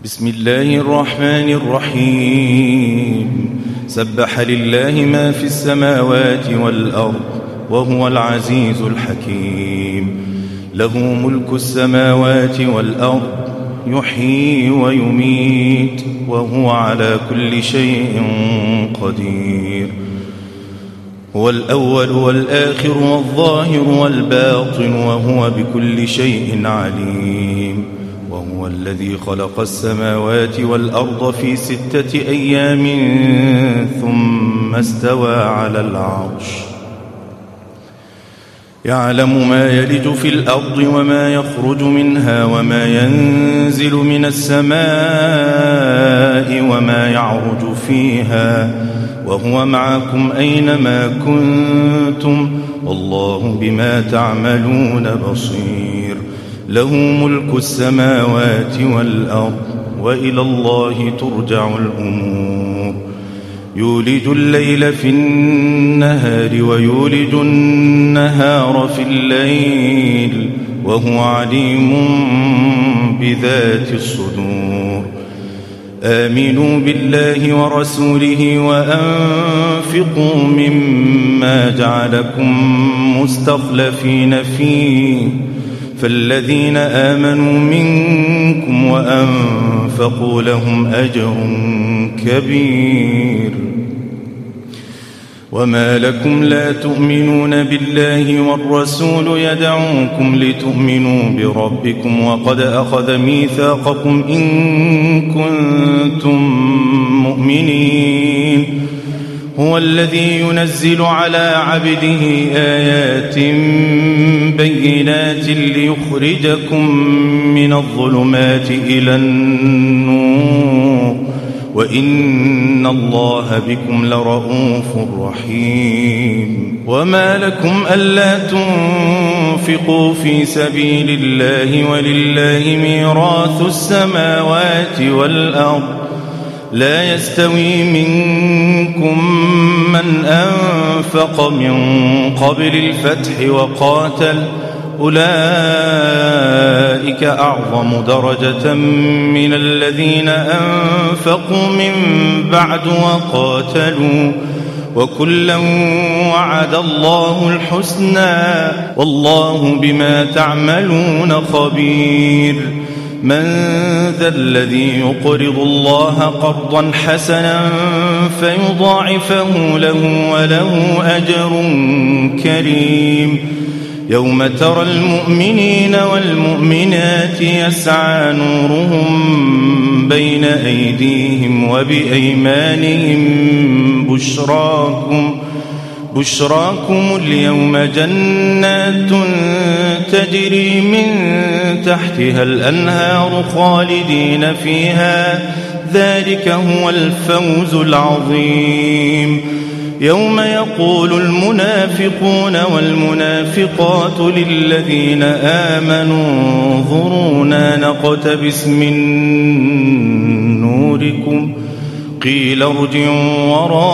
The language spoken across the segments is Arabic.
بسم الله الرحمن الرحيم. سبح لله ما في السماوات والأرض وهو العزيز الحكيم. له ملك السماوات والأرض يحيي ويميت وهو على كل شيء قدير. هو الأول والآخر والظاهر والباطن وهو بكل شيء عليم. وهو الذي خلق السماوات والأرض في 6 أيام ثم استوى على العرش. يعلم ما يلج في الأرض وما يخرج منها وما ينزل من السماء وما يعرج فيها وهو معكم أينما كنتم والله بما تعملون بصير. له ملك السماوات والأرض وإلى الله ترجع الأمور. يولج الليل في النهار ويولج النهار في الليل وهو عليم بذات الصدور. آمنوا بالله ورسوله وأنفقوا مما جعلكم مستخلفين فيه فالذين آمنوا منكم وأنفقوا لهم أجر كبير. وما لكم لا تؤمنون بالله والرسول يدعوكم لتؤمنوا بربكم وقد أخذ ميثاقكم إن كنتم مؤمنين. هو الذي ينزل على عبده آيات بينات ليخرجكم من الظلمات إلى النور وإن الله بكم لرؤوف رحيم. وما لكم ألا تنفقوا في سبيل الله ولله ميراث السماوات والأرض لا يستوي منكم من أنفق من قبل الفتح وقاتل أولئك أعظم درجة من الذين أنفقوا من بعد وقاتلوا وكلا وعد الله الحسنى والله بما تعملون خبير. من ذا الذي يقرض الله قرضا حسنا فيضاعفه له وله أجر كريم. يوم ترى المؤمنين والمؤمنات يسعى نورهم بين أيديهم وبأيمانهم بشراكم اليوم جنات تجري من تحتها الأنهار خالدين فيها ذلك هو الفوز العظيم. يوم يقول المنافقون والمنافقات للذين آمنوا انظرونا نقتبس من نوركم قيل ارجعوا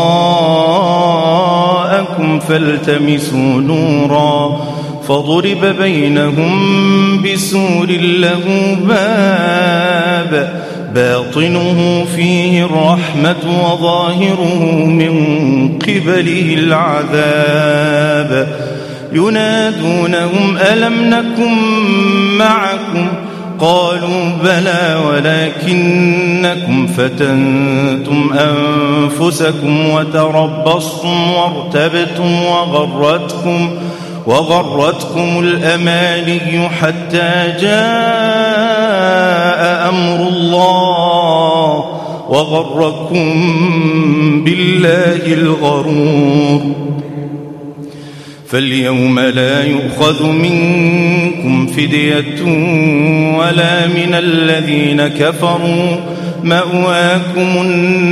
وراءكم فالتمسوا نورا فضرب بينهم بسور له باب باطنه فيه الرحمة وظاهره من قبله العذاب. ينادونهم ألم نكن معكم قالوا بلى ولكنكم فتنتم أنفسكم وتربصتم وارتبتم وغرتكم الأماني حتى جاء أمر الله وغركم بالله الغرور. فاليوم لا يؤخذ منكم فدية ولا من الذين كفروا مأواكم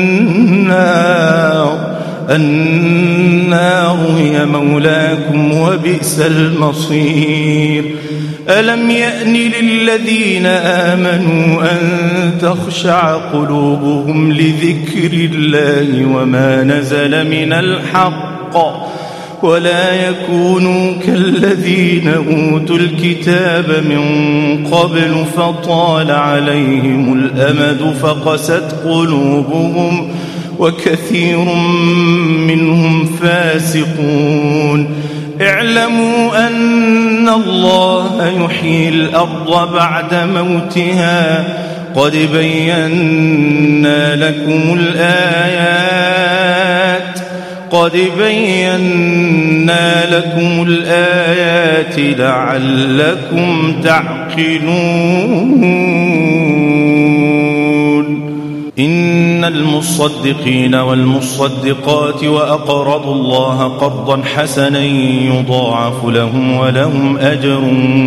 النار هي مولاكم وبئس المصير. ألم يأن للذين آمنوا أن تخشع قلوبهم لذكر الله وما نزل من الحق ولا يكونوا كالذين أوتوا الكتاب من قبل فطال عليهم الأمد فقست قلوبهم وكثير منهم فاسقون. اعلموا أن الله يحيي الأرض بعد موتها قد بينا لكم الآيات لعلكم تعقلون. إن المصدقين والمصدقات وأقرضوا الله قرضا حسنا يضاعف لهم ولهم أجر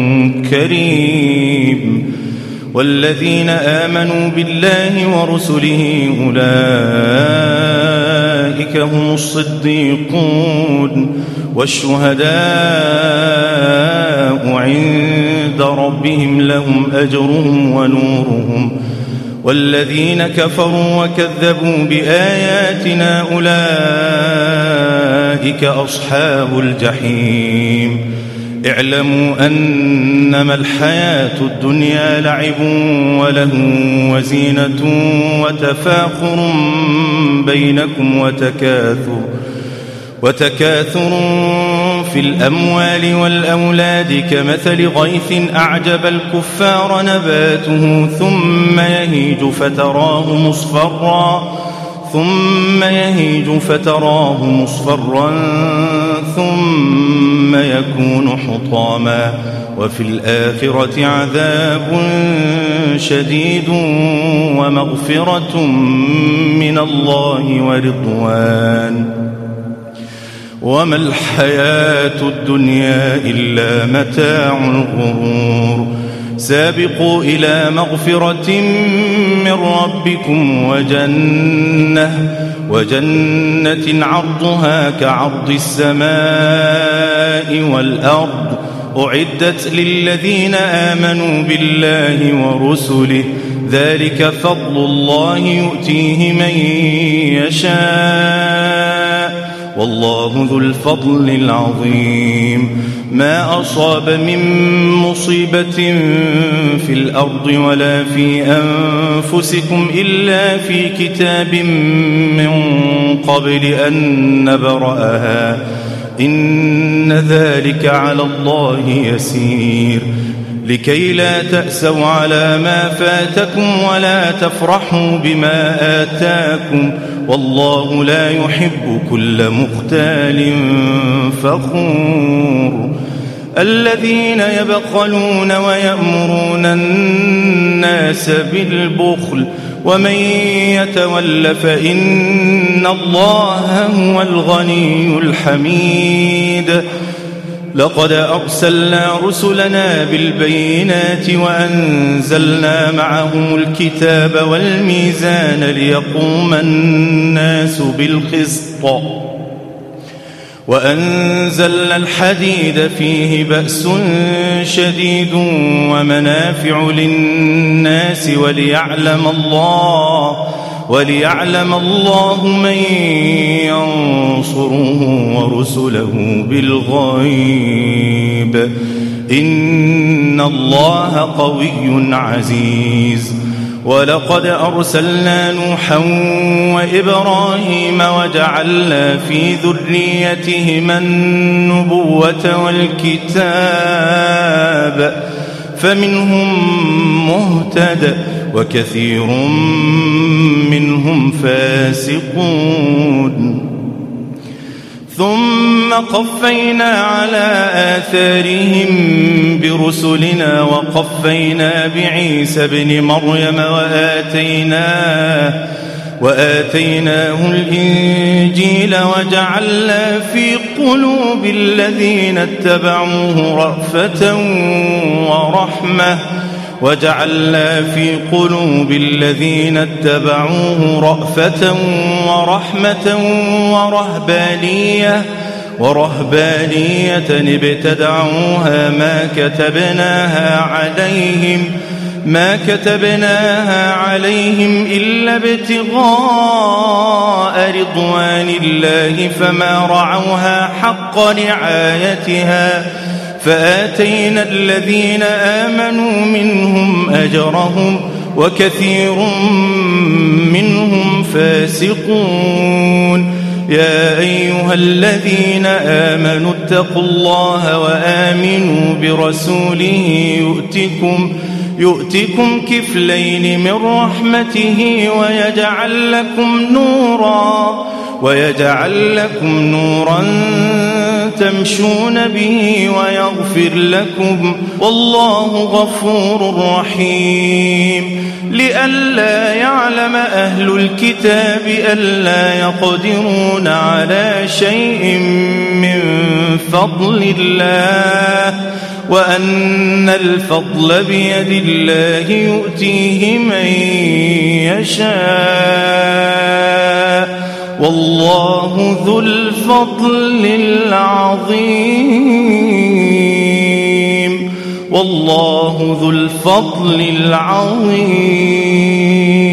كريم. والذين آمنوا بالله ورسله أولئك هم الصديقون والشهداء عند ربهم لهم أجرهم ونورهم. والذين كفروا وكذبوا بآياتنا أولئك أصحاب الجحيم. اعلموا أنما الحياة الدنيا لعب ولهو وزينة وتفاخر بينكم وتكاثر في الأموال والأولاد كمثل غيث أعجب الكفار نباته ثم يهيج فتراه مصفرا ثم يكون حطاما وفي الآخرة عذاب شديد ومغفرة من الله ورضوان. وما الحياة الدنيا إلا متاع الغرور. سابقوا إلى مغفرة من ربكم وجنة عرضها كعرض السماء والأرض أعدت للذين آمنوا بالله ورسله ذلك فضل الله يؤتيه من يشاء والله ذو الفضل العظيم. ما أصاب من مصيبة في الأرض ولا في أنفسكم إلا في كتاب من قبل أن نبرأها إن ذلك على الله يسير. لكي لا تأسوا على ما فاتكم ولا تفرحوا بما آتاكم والله لا يحب كل مختال فخور. الذين يبخلون ويأمرون الناس بالبخل ومن يتول فإن الله هو الغني الحميد. لقد أرسلنا رسلنا بالبينات وأنزلنا معهم الكتاب والميزان ليقوم الناس بالقسط وأنزلنا الحديد فيه بأس شديد ومنافع للناس وليعلم الله من ينصره ورسله بالغيب إن الله قوي عزيز. ولقد أرسلنا نوحا وإبراهيم وجعلنا في ذريتهما النبوة والكتاب فمنهم مهتد وكثير منهم فاسقون. ثم قفينا على آثارهم برسلنا وقفينا بعيسى ابن مريم وآتيناه الإنجيل وجعلنا في قلوب الذين اتبعوه رأفة ورحمة ورهبانية ابتدعوها ما كتبناها عليهم ما كتبناها عليهم إلا ابتغاء رضوان الله فما رعوها حق رعايتها فآتينا الذين آمنوا منهم أجرهم وكثير منهم فاسقون. يا أيها الذين آمنوا اتقوا الله وآمنوا برسوله يؤتكم كفلين من رحمته ويجعل لكم نورا تمشون به ويغفر لكم والله غفور رحيم. لئلا يعلم أهل الكتاب ألا يقدرون على شيء من فضل الله وأن الفضل بيد الله يؤتيه من يشاء والله ذو الفضل العظيم.